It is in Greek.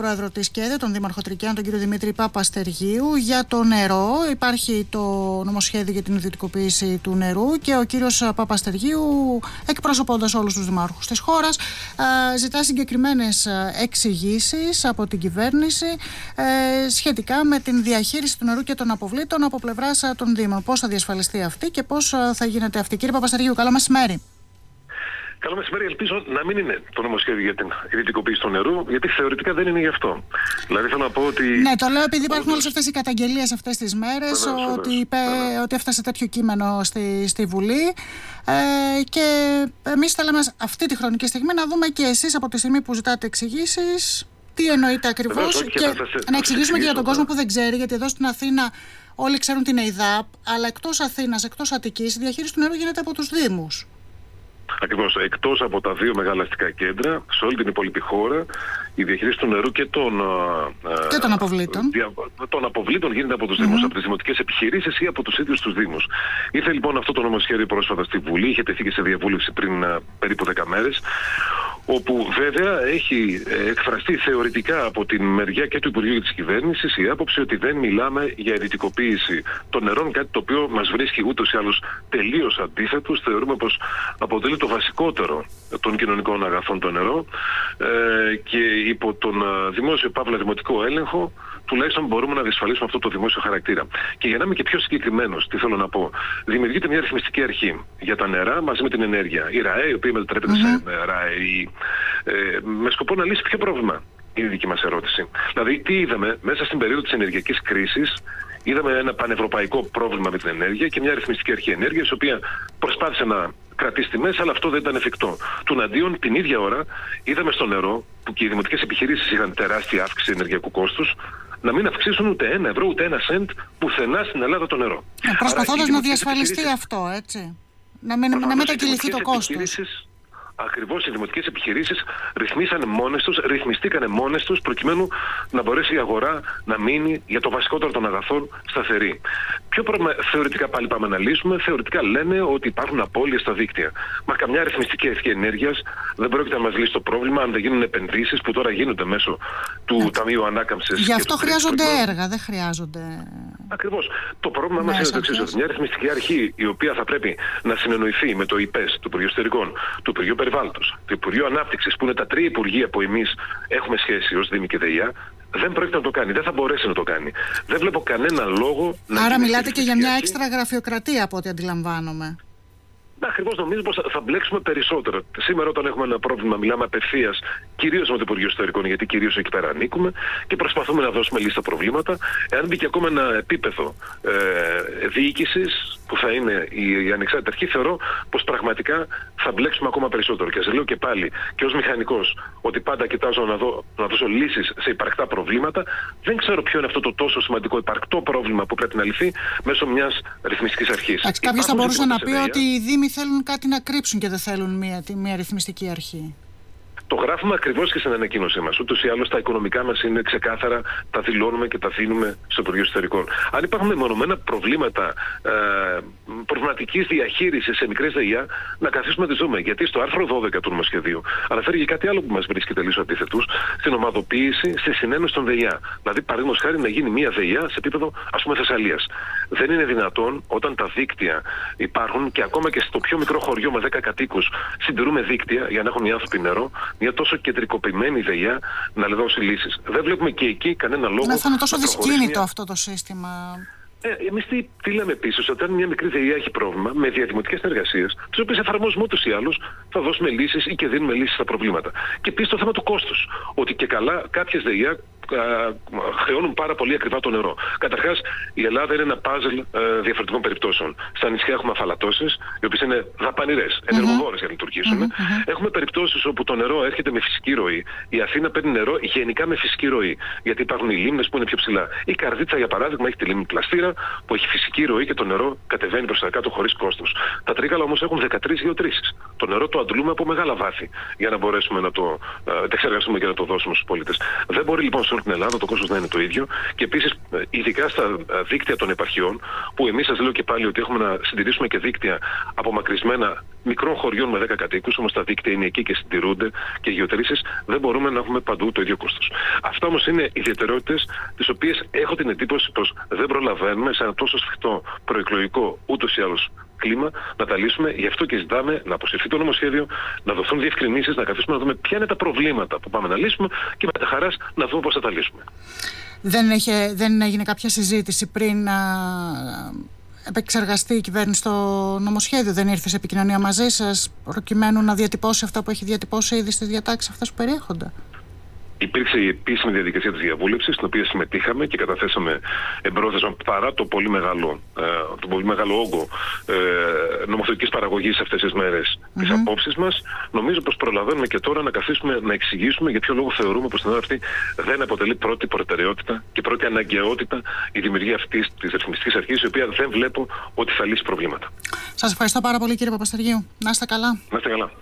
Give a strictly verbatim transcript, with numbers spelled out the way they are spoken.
πρόεδρο της ΚΕΔΕ, τον Δήμαρχο Τρικαίων, τον κύριο Δημήτρη Παπαστεργίου. Για το νερό, υπάρχει το νομοσχέδιο για την ιδιωτικοποίηση του νερού και ο κύριος Παπαστεργίου, εκπροσωπώντας όλους τους δημάρχους της χώρας, ζητά συγκεκριμένες εξηγήσεις από την κυβέρνηση σχετικά με την διαχείριση του νερού και των αποβλήτων από πλευράς των Δήμων. Πώς θα διασφαλιστεί αυτή και πώς θα γίνεται αυτή. Κύριε Παπαστεργίου, καλό μεσημέρι. Καλό μεσημέρι. Ελπίζω να μην είναι το νομοσχέδιο για την ιδιωτικοποίηση του νερού, γιατί θεωρητικά δεν είναι γι' αυτό. Δηλαδή θέλω να πω ότι. Ναι, το λέω επειδή υπάρχουν όλες αυτές οι καταγγελίες αυτές τις μέρες, βεβαίως, ότι, βεβαίως, είπε, βεβαίως. ότι έφτασε τέτοιο κείμενο στη, στη Βουλή. Ε, και εμείς θέλαμε αυτή τη χρονική στιγμή να δούμε και εσείς από τη στιγμή που ζητάτε εξηγήσεις, τι εννοείτε ακριβώς. Και, και να εξηγήσουμε και για τον κόσμο που δεν ξέρει, γιατί εδώ στην Αθήνα όλοι ξέρουν την ΕΙΔΑΠ, αλλά εκτός Αθήνας, εκτός Αττικής, η διαχείριση του νερού γίνεται από τους Δήμους. Ακριβώς. Εκτός από τα δύο μεγάλα αστικά κέντρα, σε όλη την υπόλοιπη χώρα, η διαχείριση του νερού και των, και των αποβλήτων. Δια, των αποβλήτων γίνεται από τους mm-hmm. Δήμους, από τις δημοτικές επιχειρήσεις ή από τους ίδιους τους Δήμους. Ήρθε λοιπόν αυτό το νομοσχέδιο πρόσφατα στη Βουλή, είχε τεθεί και σε διαβούλευση πριν α, περίπου δέκα μέρες, όπου βέβαια έχει εκφραστεί θεωρητικά από την μεριά και του Υπουργείου και της Κυβέρνησης η άποψη ότι δεν μιλάμε για ιδιωτικοποίηση των νερών, κάτι το οποίο μας βρίσκει ούτως ή άλλως τελείως αντίθετους. Θεωρούμε πως αποτελεί το βασικότερο των κοινωνικών αγαθών το νερό ε, και υπό τον δημόσιο παύλα δημοτικό έλεγχο τουλάχιστον μπορούμε να διασφαλίσουμε αυτό το δημόσιο χαρακτήρα. Και για να είμαι και πιο συγκεκριμένος, τι θέλω να πω, δημιουργείται μια ρυθμιστική αρχή για τα νερά μαζί με την ενέργεια. Η ΡΑΕ, η οποία μετατρέπεται mm-hmm. σε ΡΑΕ, ε, με σκοπό να λύσει ποιο πρόβλημα. Είναι η δική μας ερώτηση. Δηλαδή, τι είδαμε μέσα στην περίοδο της ενεργειακής κρίσης. Είδαμε ένα πανευρωπαϊκό πρόβλημα με την ενέργεια και μια ρυθμιστική αρχή ενέργειας, η οποία προσπάθησε να κρατήσει τιμές, αλλά αυτό δεν ήταν εφικτό. Τουναντίον, την ίδια ώρα, είδαμε στο νερό, που και οι δημοτικές επιχειρήσεις είχαν τεράστια αύξηση ενεργειακού κόστους, να μην αυξήσουν ούτε ένα ευρώ, ούτε ένα σεντ πουθενά στην Ελλάδα το νερό. Ε, προσπαθώντας να διασφαλιστεί αυτό, έτσι. Να μην, να μετακυληθεί το κόστος. Ακριβώς οι δημοτικές επιχειρήσεις ρυθμίσανε μόνες τους, ρυθμιστήκανε μόνες τους προκειμένου να μπορέσει η αγορά να μείνει για το βασικότερο των αγαθών σταθερή. Ποιο πρόβλημα θεωρητικά πάλι πάμε να λύσουμε? Θεωρητικά λένε ότι υπάρχουν απώλειες στα δίκτυα. Μα καμιά ρυθμιστική αρχή ενέργειας δεν πρόκειται να μας λύσει το πρόβλημα αν δεν γίνουν επενδύσεις που τώρα γίνονται μέσω του ναι. Ταμείου Ανάκαμψης. Γι' αυτό χρειάζονται έργα, δεν χρειάζονται. Ακριβώς. Το πρόβλημα μας είναι το εξής: ότι μια ρυθμιστική αρχή η οποία θα πρέπει να συνεννοηθεί με το ΙΠΕΣ, το Υπουργείο Εσωτερικών, το Υπουργείο Περιβάλλοντος, το Υπουργείο Ανάπτυξης, που είναι τα τρία υπουργεία που εμείς έχουμε σχέση ως Δήμοι και ΔΕΙΑ, δεν πρόκειται να το κάνει, δεν θα μπορέσει να το κάνει. Δεν βλέπω κανένα λόγο να. Άρα μιλάτε και για μια έξτρα γραφειοκρατία από ό,τι αντιλαμβάνομαι. Ακριβώς, νομίζω πως θα μπλέξουμε περισσότερο. Σήμερα, όταν έχουμε ένα πρόβλημα, μιλάμε απευθείας κυρίως με το Υπουργείο Ιστορικών, γιατί κυρίως εκεί πέρα ανήκουμε και προσπαθούμε να δώσουμε λύση στα προβλήματα. Εάν μπει και ακόμα ένα επίπεδο ε, διοίκησης που θα είναι η, η ανεξάρτητη αρχή, θεωρώ πως πραγματικά θα μπλέξουμε ακόμα περισσότερο. Και σας λέω και πάλι, και ως μηχανικός, ότι πάντα κοιτάζω να, δω, να δώσω λύσεις σε υπαρκτά προβλήματα. Δεν ξέρω ποιο είναι αυτό το τόσο σημαντικό υπαρκτό πρόβλημα που πρέπει να λυθεί μέσω μιας ρυθμιστικής αρχής. Κάποιος θα μπορούσε να πει ότι οι Δήμοι θέλουν κάτι να κρύψουν και δεν θέλουν μια, μια ρυθμιστική αρχή. Το γράφουμε ακριβώς και στην ανακοίνωσή μας. Ούτως ή άλλως τα οικονομικά μας είναι ξεκάθαρα, τα δηλώνουμε και τα δίνουμε στο Υπουργείο Εσωτερικών. Αν υπάρχουν μεμονωμένα προβλήματα ε, προβληματικής διαχείρισης σε μικρές ΔΕΙΑ, να καθίσουμε να τις δούμε. Γιατί στο άρθρο δώδεκα του νομοσχεδίου αναφέρει και κάτι άλλο που μας βρίσκει τελείως αντίθετους, στην ομαδοποίηση, στη συνένωση των ΔΕΙΑ. Δηλαδή, παραδείγματος χάρη, να γίνει μια ΔΕΙΑ σε επίπεδο, ας πούμε, Θεσσαλίας. Δεν είναι δυνατόν όταν τα δίκτυα υπάρχουν και ακόμα και στο πιο μικρό χωριό με δέκα κατοίκους συντηρούμε δίκτυα για να έχουν οι άνθρωποι νερό, μια τόσο κεντρικοποιημένη ΔΕΙΑ να δώσει λύσεις. Δεν βλέπουμε και εκεί κανένα λόγο. Δεν θα είναι τόσο δυσκίνητο μια... αυτό το σύστημα. Ε, εμείς τι, τι λέμε επίσης, ότι αν μια μικρή ΔΕΙΑ έχει πρόβλημα με διαδημοτικές συνεργασίες, τις οποίες εφαρμόζουμε ούτως ή άλλως, θα δώσουμε λύσεις ή και δίνουμε λύσεις στα προβλήματα. Και επίσης το θέμα του κόστους. Ότι και καλά κάποιες ΔΕΙΑ χρεώνουν πάρα πολύ ακριβά το νερό. Καταρχάς, η Ελλάδα είναι ένα πάζλ ε, διαφορετικών περιπτώσεων. Στα νησιά έχουμε αφαλατώσεις, οι οποίες είναι δαπανηρές, ενεργοβόρες mm-hmm. για να λειτουργήσουν. Mm-hmm. Έχουμε περιπτώσεις όπου το νερό έρχεται με φυσική ροή. Η Αθήνα παίρνει νερό γενικά με φυσική ροή. Γιατί υπάρχουν οι λίμνες που είναι πιο ψηλά. Η Καρδίτσα, για παράδειγμα, έχει τη λίμνη Πλαστήρα που έχει φυσική ροή και το νερό κατεβαίνει προς τα κάτω χωρίς κόστος. Τα Τρίκαλα όμως έχουν δεκατρείς γεωτρήσεις. Το νερό το αντλούμε από μεγάλα βάθη για να μπορέσουμε να το ε, εξεργαστούμε και να το δώσουμε στους πολίτες. Δεν μπορεί λοιπόν σε όλη την Ελλάδα το κόστος να είναι το ίδιο. Και επίσης, ειδικά στα δίκτυα των επαρχιών, που εμείς σας λέω και πάλι ότι έχουμε να συντηρήσουμε και δίκτυα απομακρυσμένα μικρών χωριών με δέκα κατοίκους, όμως τα δίκτυα είναι εκεί και συντηρούνται και γεωτρήσεις, δεν μπορούμε να έχουμε παντού το ίδιο κόστος. Αυτά όμως είναι ιδιαιτερότητες, τις οποίες έχω την εντύπωση πως δεν προλαβαίνουμε σε ένα τόσο σφιχτό προεκλογικό ούτως ή άλλως κλίμα να τα λύσουμε. Γι' αυτό και ζητάμε να αποσυρθεί το νομοσχέδιο, να δοθούν διευκρινήσεις, να καθίσουμε να δούμε ποια είναι τα προβλήματα που πάμε να λύσουμε και με τα χαράς να δούμε πώς θα τα λύσουμε. Δεν, έχει, δεν έγινε κάποια συζήτηση πριν να επεξεργαστεί η κυβέρνηση το νομοσχέδιο? Δεν ήρθε σε επικοινωνία μαζί σας προκειμένου να διατυπώσει αυτά που έχει διατυπώσει ήδη στις διατάξεις αυτές που περιέχονται? Υπήρξε η επίσημη διαδικασία της διαβούλευσης, στην οποία συμμετείχαμε και καταθέσαμε εμπρόθεσμα παρά το πολύ μεγάλο, ε, το πολύ μεγάλο όγκο ε, νομοθετικής παραγωγής αυτές τις μέρες mm-hmm. τις απόψεις μας. Νομίζω πως προλαβαίνουμε και τώρα να καθίσουμε να εξηγήσουμε για ποιο λόγο θεωρούμε πως την ώρα αυτή δεν αποτελεί πρώτη προτεραιότητα και πρώτη αναγκαιότητα η δημιουργία αυτής της ρυθμιστικής αρχής, η οποία δεν βλέπω ότι θα λύσει προβλήματα. Σας ευχαριστώ πάρα πολύ, κύριε Παπαστεργίου. Να είστε καλά. Να είστε καλά.